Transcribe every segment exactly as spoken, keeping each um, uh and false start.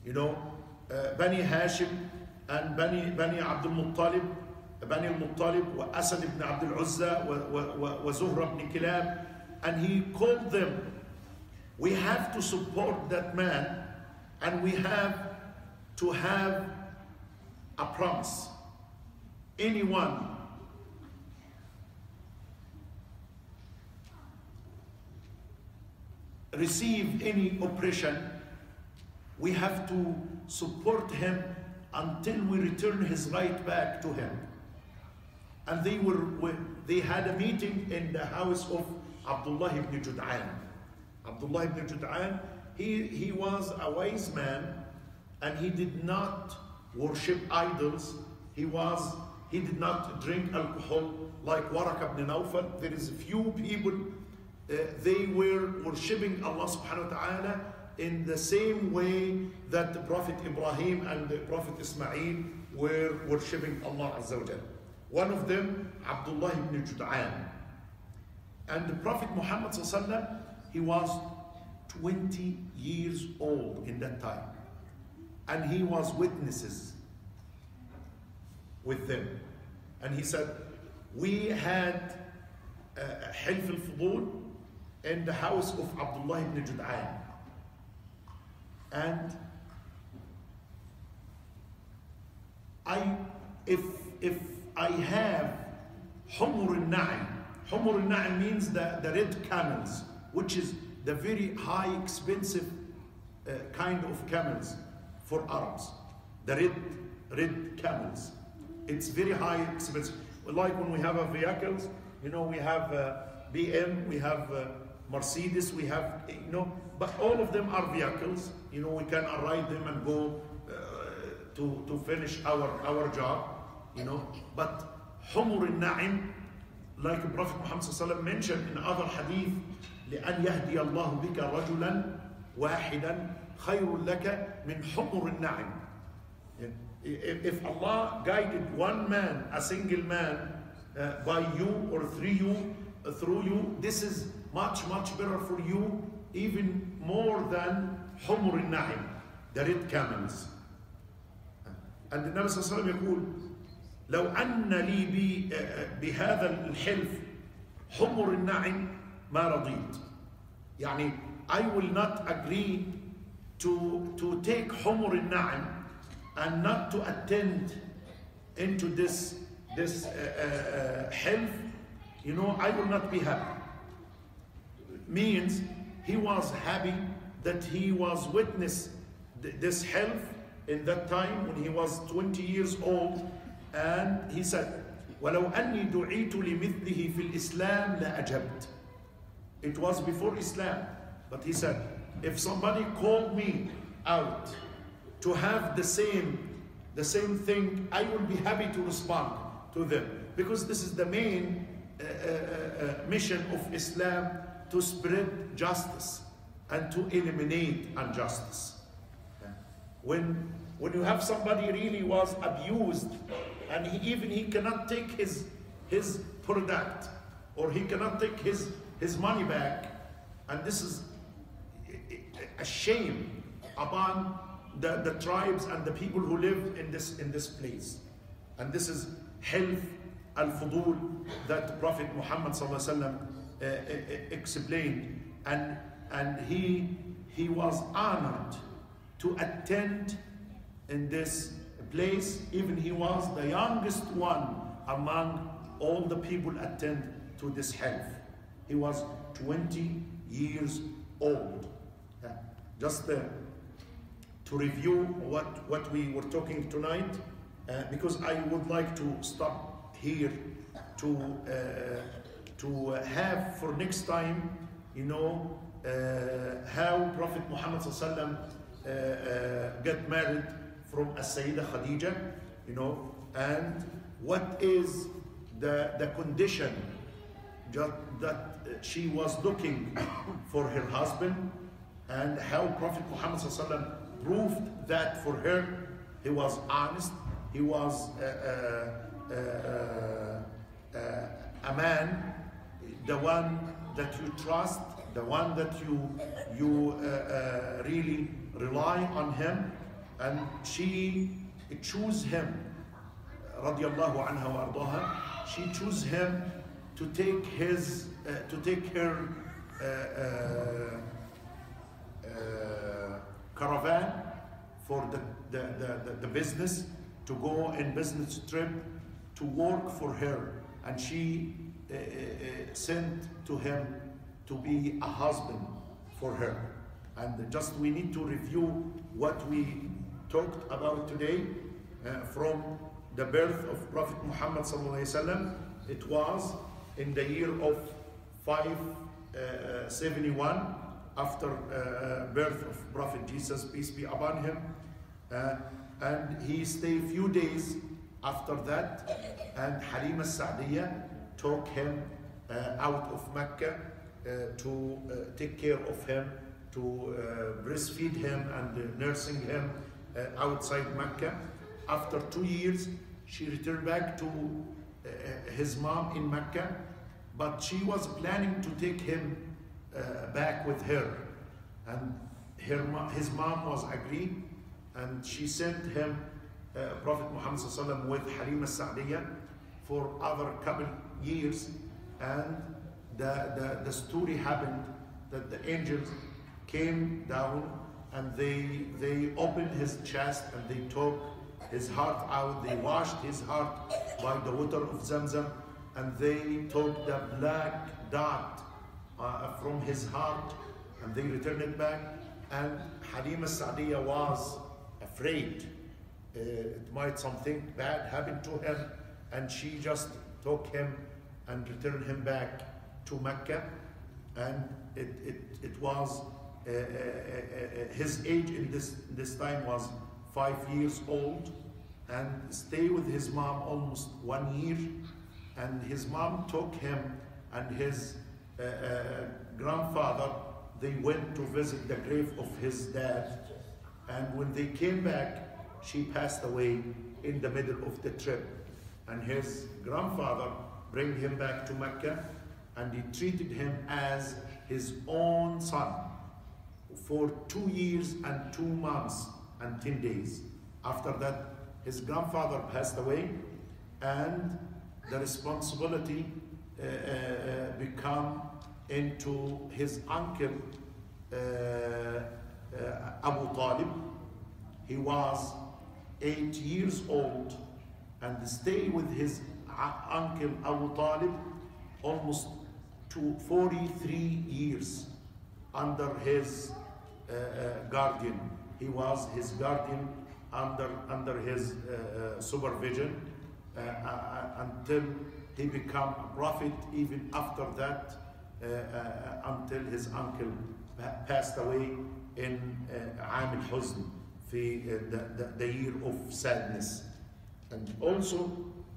You know, uh, Bani Hashim and Bani, Bani Abdul Muttalib, Bani al-Muttalib, wa Asad ibn Abdul Uzza, wa, wa, wa, wa Zuhra ibn Kilab, and he called them. We have to support that man, and we have to have a promise. Anyone receive any oppression, we have to support him until we return his right back to him. And they were they had a meeting in the house of Abdullah ibn Jud'an. Abdullah ibn Jud'an, he, he was a wise man, and he did not worship idols. He was he did not drink alcohol like Waraq ibn Nawfal. There is a few people, uh, they were worshipping Allah subhanahu wa ta'ala in the same way that the Prophet Ibrahim and the Prophet Ismail were worshipping Allah Azza wa Jal. One of them, Abdullah ibn Jud'an. And the Prophet Muhammad sallallahu alaihi wasallam, he was twenty years old in that time. And he was witnesses with them. And he said, we had uh, Hilf al-Fudul in the house of Abdullah ibn Jud'an. And I, if, if I have Humur al-Na'im, Humur al-Na'im means the, the red camels, which is the very high, expensive uh, kind of camels for Arabs. The red, red camels. It's very high, expensive. Like when we have a vehicles, you know, we have uh, B M, we have uh, Mercedes, we have, you know, but all of them are vehicles. You know, we can ride them and go uh, to, to finish our, our job, you know. But Humur al-Na'im, like Prophet Muhammad sallallahu alaihi wasallam mentioned in other hadith, لأن يهدي الله بك رجلا واحدا خير لك من حمر النعم. If Allah guided one man, a single man, uh, by you or through you, uh, through you, this is much, much better for you, even more than حمر النعم, the red camels. And the Nabi sallallahu alaihi wasallam يقول لو أن لي بهذا الحلف حمر النعم ما رضيت. يعني I will not agree to, to take حمر النعم and not to attend into this this uh, uh, health, you know, I will not be happy. Means he was happy that he was witness th this health in that time when he was twenty years old, and he said, وَلَوْ أَنِّي دُعِيتُ لِمِثْلِهِ فِي الْإِسْلَامِ لَأَجَبْتُ. It was before Islam, but he said, if somebody called me out to have the same, the same thing, I will be happy to respond to them. Because this is the main uh, uh, uh, mission of Islam, to spread justice and to eliminate injustice. When, when you have somebody really was abused, and he, even he cannot take his, his product, or he cannot take his, his money back, and this is a shame upon The, the tribes and the people who live in this in this place. And this is Hilf al-Fudul that Prophet Muhammad sallallahu alaihi wasallam uh, uh, explained, and and he he was honored to attend in this place. Even he was the youngest one among all the people attend to this Hilf. He was twenty years old. Yeah. Just the to review what, what we were talking tonight, uh, because I would like to stop here to, uh, to have for next time, you know, uh, how Prophet Muhammad sallallahu alaihi wasallam uh, uh, got married from As-Sayyida Khadija, you know, and what is the, the condition just that she was looking for her husband, and how Prophet Muhammad sallallahu alaihi wasallam proved that for her. He was honest, he was uh, uh, uh, uh, a man, the one that you trust, the one that you, you uh, uh, really rely on him, and she chose him, radiallahu anha wa ardaha, she chose him to take his, uh, to take her uh, uh, uh, caravan for the, the, the, the business, to go in business trip, to work for her, and she uh, uh, sent to him to be a husband for her. And just we need to review what we talked about today uh, from the birth of Prophet Muhammad sallallahu alaihi wasallam. It was in the year of five seventy-one after uh, birth of Prophet Jesus, peace be upon him, uh, and he stayed a few days after that, and Halima Sa'diyah took him uh, out of Mecca uh, to uh, take care of him, to uh, breastfeed him and uh, nursing him uh, outside Mecca. After two years, she returned back to uh, his mom in Mecca, but she was planning to take him uh, back with her. And her, his mom was agreed, and she sent him, uh, Prophet Muhammad sallallahu alaihi wasallam, with Halima Sa'diyah for other couple years. And the, the, the story happened that the angels came down and they, they opened his chest and they took his heart out. They washed his heart by the water of Zamzam, and they took the black dot uh, from his heart and they returned it back. And Halima Sa'diyah was afraid uh, it might something bad happen to him, and she just took him and returned him back to Mecca. And it, it, it was uh, uh, uh, his age in this, this time was five years old, and stay with his mom almost one year. And his mom took him and his uh, uh, grandfather, they went to visit the grave of his dad. And when they came back, she passed away in the middle of the trip. And his grandfather bring him back to Mecca, and he treated him as his own son for two years and two months and ten days. After that, his grandfather passed away, and the responsibility uh, uh, become into his uncle uh, uh, Abu Talib. He was eight years old and stayed with his uncle Abu Talib almost to forty-three years under his uh, uh, guardian. He was his guardian under, under his uh, uh, supervision uh, uh, until he became a prophet. Even after that, uh, uh, until his uncle passed away in Aam al-Huzn, the, the, the year of sadness. And also,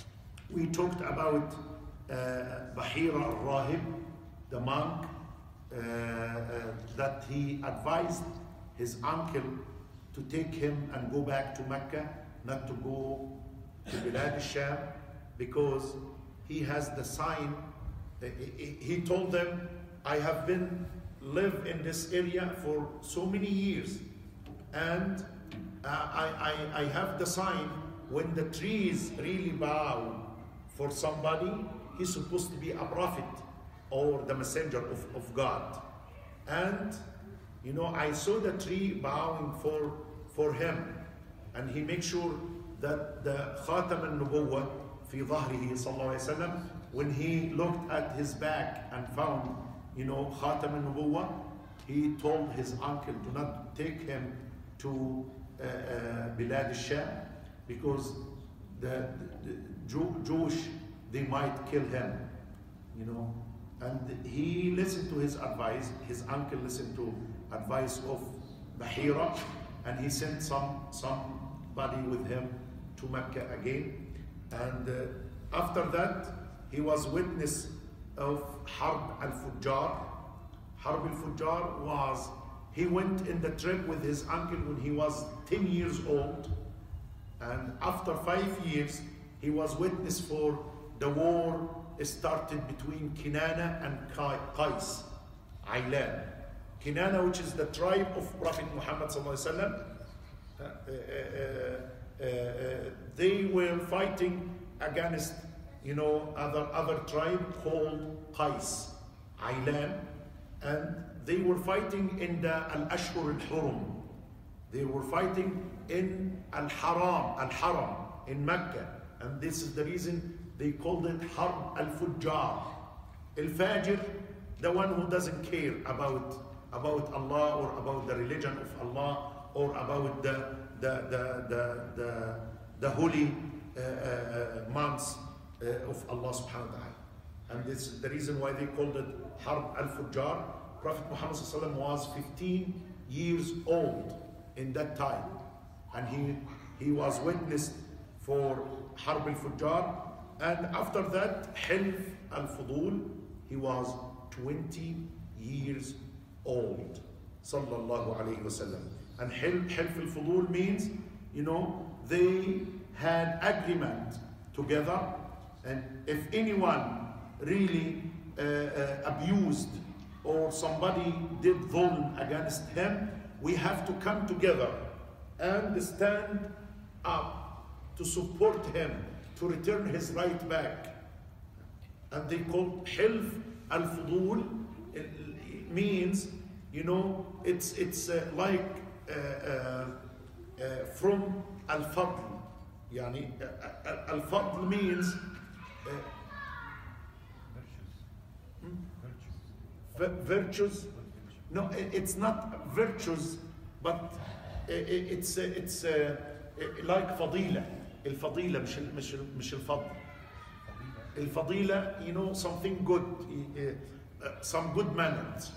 we talked about uh, Bahira al-Rahib, the monk, uh, uh, that he advised his uncle to take him and go back to Mecca, not to go to Bilad al-Sham, because he has the sign. He told them, I have been live in this area for so many years, and uh, I, I, I have the sign when the trees really bow for somebody, he's supposed to be a prophet or the messenger of, of God. And you know, I saw the tree bowing for, for him, and he made sure that the Khatam al-Nubuwwah fi dhahrihi sallallahu alayhi wa sallam, when he looked at his back and found, you know, Khatam al-Nubuwwah, he told his uncle to not take him to uh, uh, Bilad al-Sham, because the, the, the Jew, Jewish, they might kill him, you know. And he listened to his advice. His uncle listened to advice of Bahira, and he sent some somebody with him to Mecca again. And uh, after that, he was witness of Harb al-Fujjar. Harb al-Fujjar was, he went in the trip with his uncle when he was ten years old, and after five years, he was witness for the war started between Kinana and Qais, Aylan. Kinana, which is the tribe of Prophet Muhammad sallallahu alaihi wasallam, uh, uh, uh, uh, they were fighting against, you know, other other tribe called Qais, Aylan, and they were fighting in the Al-Ashhur al-Hurum. They were fighting in Al-Haram, Al-Haram, in Mecca. And this is the reason they called it Harb al-Fujjar. Al-Fajr, the one who doesn't care about, about Allah or about the religion of Allah or about the, the, the, the, the, the holy uh, uh, months uh, of Allah subhanahu wa ta'ala. And this is the reason why they called it Harb al-Fujjar. Prophet Muhammad was fifteen years old in that time. And he, he was witnessed for Harb al-Fujjar. And after that, Hilf al-Fudul, he was twenty years old. Sallallahu alayhi wa sallam. And Hilf, Hilf al-Fudul means, you know, they had agreement together. And if anyone really uh, uh, abused or somebody did dhulm against him, we have to come together and stand up to support him, to return his right back. And they call Hilf al-Fudul. It means, you know, it's, it's uh, like uh, uh, uh, from al-Fadl. Yani, uh, al-Fadl means uh, virtues. No, it's not virtues, but it's it's like fadila. الفضيلة مش مش مش الفضل. الفضيلة, you know, something good, some good manners.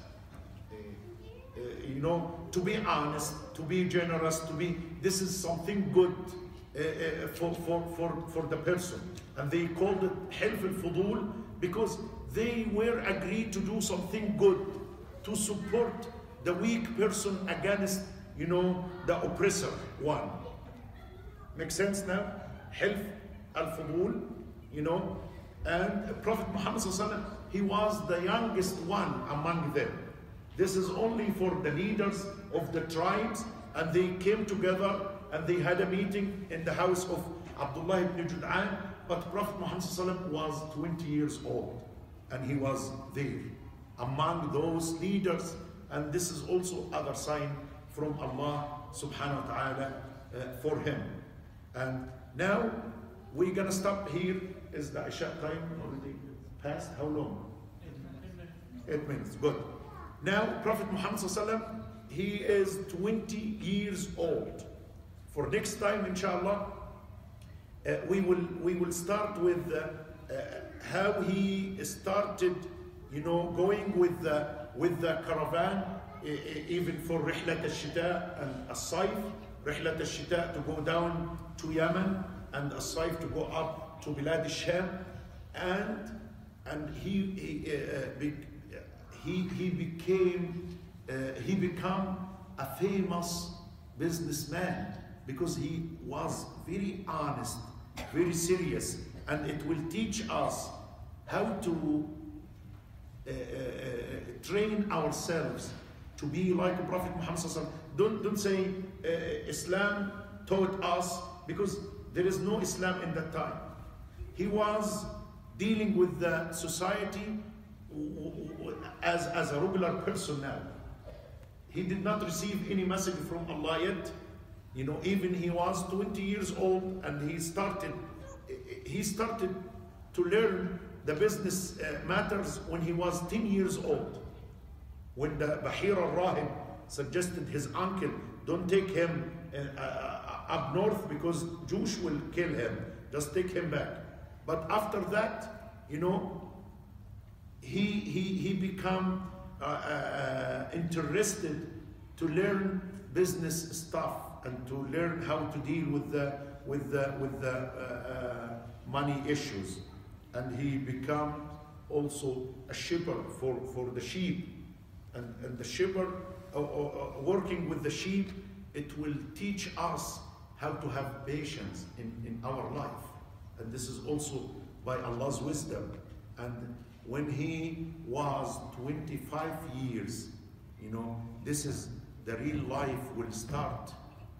You know, to be honest, to be generous, to be. This is something good for for for for the person, and they called it Hilf al-Fudul because they were agreed to do something good, to support the weak person against, you know, the oppressor one. Make sense now? Hilf al-Fudul, you know, and Prophet Muhammad sallallahu alaihi wasallam, he was the youngest one among them. This is only for the leaders of the tribes, and they came together and they had a meeting in the house of Abdullah ibn Jud'an, but Prophet Muhammad sallallahu alaihi wasallam was twenty years old. And he was there among those leaders. And this is also other sign from Allah subhanahu wa ta'ala uh, for him. And now we're gonna stop here. Is the Isha time already passed? How long? Eight minutes. Good. Now Prophet Muhammad sallallahu alaihi wasallam, he is twenty years old. For next time, inshallah, uh, we will we will start with uh, uh, how he started, you know, going with the with the caravan, even for Rihlat al-Shita and al-Sayf. Rihlat al-Shita to go down to Yemen, and al-Sayf to go up to Bilad al-Sham, and and he he uh, be, he, he became uh, he became a famous businessman because he was very honest, very serious. And it will teach us how to uh, uh, train ourselves to be like Prophet Muhammad sallallahu alaihi wasallam. Don't, don't say uh, Islam taught us, because there is no Islam in that time. He was dealing with the society as, as a regular person now. He did not receive any message from Allah yet. You know, even he was twenty years old, and he started He started to learn the business uh, matters when he was ten years old. When the Bahir al-Rahib suggested his uncle, don't take him uh, uh, up north because Jews will kill him. Just take him back. But after that, you know, he he he became uh, uh, interested to learn business stuff and to learn how to deal with the with the with the uh, uh, money issues. And he became also a shepherd for, for the sheep. And, and the shepherd, uh, uh, working with the sheep, it will teach us how to have patience in, in our life. And this is also by Allah's wisdom. And when he was twenty-five years, you know, this is the real life will start.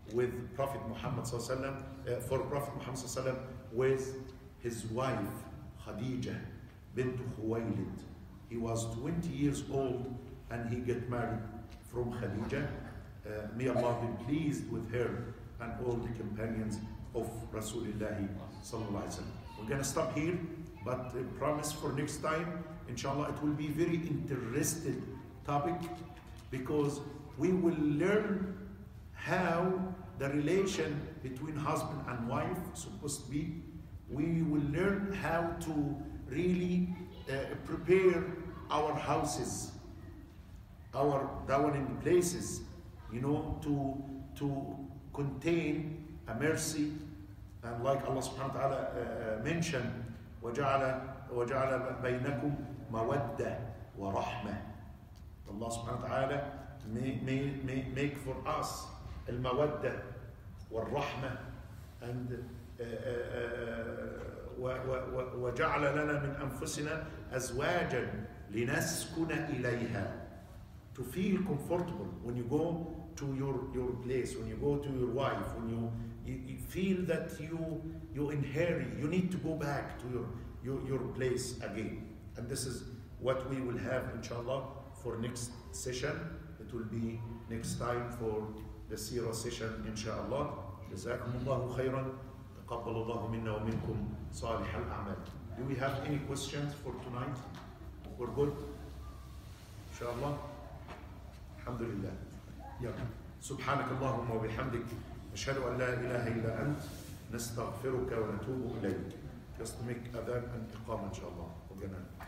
with Prophet Muhammad sallallahu alaihi wasallam, uh, for Prophet Muhammad sallallahu alaihi wasallam with his wife Khadija bint Khuwaylid. He was twenty years old and he got married from Khadija. Uh, may Allah be pleased with her and all the companions of Rasulullah sallallahu alaihi wasallam. We're going to stop here, but I promise for next time, inshallah, it will be very interesting topic, because we will learn how the relation between husband and wife is supposed to be. We will learn how to really uh, prepare our houses, our dwelling places, you know, to, to contain a mercy. And like Allah subhanahu wa ta'ala uh, mentioned, وَجَعَلَ وَجَعَلَ بَيْنَكُمْ مَوَدَّةً وَرَحْمَةً. Allah subhanahu wa ta'ala may, may, may make for us al-mawadda wal-rahmah, and uh, uh, وَجَعَلَ لَنَا مِنْ أَنفُسِنَا أَزْوَاجًا لِنَسْكُنَ إِلَيْهَا. To feel comfortable when you go to your, your place, when you go to your wife, when you, you, you feel that you, you in hurry, you need to go back to your, your, your place again. And this is what we will have, inshallah, for next session. It will be next time for the Sirah session, inshallah. Jazakumullahu khairan. Taqabbalallahu minna wa minkum salih al-a'mal. Do we have any questions for tonight? We're good? Inshallah. Alhamdulillah. Yeah. سبحانك اللهم وبحمدك نشهد أن لا إله إلا أنت نستغفرك ونتوب إليك. Just make adhan and iqama, inshallah.